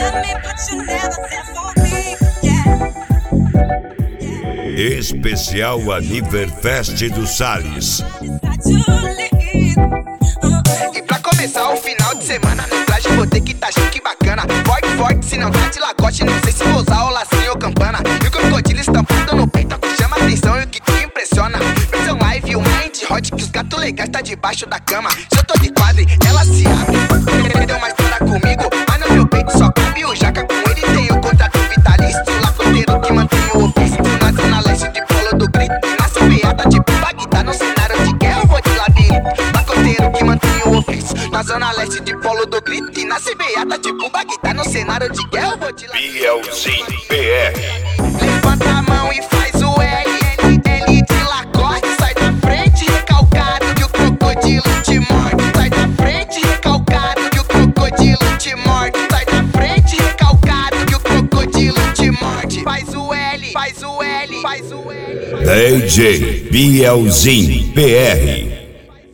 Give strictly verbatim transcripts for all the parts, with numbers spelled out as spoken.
Especial Aniverfest do Salles. E pra começar o final de semana no traje vou ter que tá chique bacana. Forte, forte, se não tá de lacoste. Não sei se vou usar o lacinho ou campana. E o crocodilo estampado no peito que chama atenção e o que te impressiona. Versão live, o mind hot que os gatos legais tá debaixo da cama. Se eu tô de quadre, ela se abre. Deu uma história comigo, mas no meu peito só cabe o jaca. Com ele tem o contrato vitalício, lacoteiro que mantém o ofício. Na zona leste de Polo do Grito, e na beata de Bagdá. No cenário de guerra eu vou de labirinto. Lacoteiro que mantém o ofício. Na zona leste de Polo do Grito, e na beata tipo Bagdá. No cenário de guerra eu vou de labirinto. Bielzinho P R. Levanta a mão e faz o L, L, L de Lacoste. Sai da frente recalcado que o crocodilo te morde. Sai da frente recalcado que o crocodilo te morde. Sai da frente recalcado que o crocodilo te morde. Faz o L, faz o L, faz o L. D J Bielzinho P R.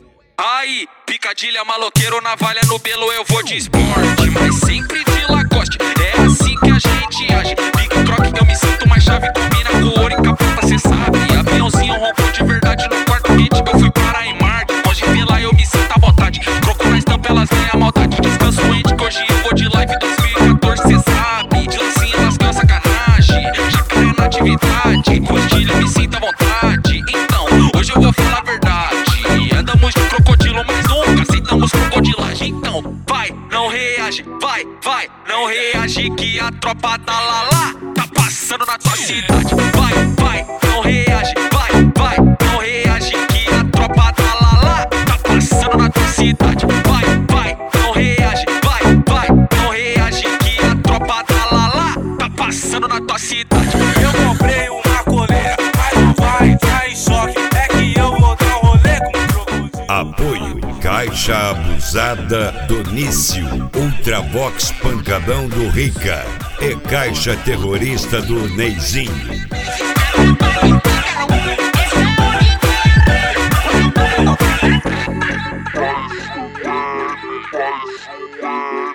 Aí, picadilha, maloqueiro, navalha no pelo, eu vou de esporte, mas sempre de Lacoste. É assim que a gente age. Big Croc, eu me sinto mais chave. Combina com ouro e capota, cê sabe. Aviãozinho roncou de verdade no quarto quente. Eu fui para em Marte, hoje vê lá eu me sinto à vontade. Croco na estampa, elas veem a maldade. Descanso ente, que hoje eu vou de live dois mil e quatorze, cê sabe. De lacinha, elas ganham sacanagem. Jacaré na atividade, rostilho, eu me sinto à vontade. Então, hoje eu vou falar a verdade. Andamos de crocodilo, mas nunca aceitamos crocodilagem. Então, vai, não reage, vai, vai, não reage que a tropa da Lala tá passando na tua cidade. Vai, vai, não reage, vai, vai, não reage que a tropa da Lala tá passando na tua cidade. Vai, vai, não reage, vai, vai, não reage que a tropa da Lala tá passando na tua cidade. Eu comprei uma coleira, mas não vai entrar em choque. É que eu vou dar um rolê com o crocodilo. Apoio Caixa Abusada Donício, Ultravox Pancadão do Rica e Caixa Terrorista do Neizinho. Bye.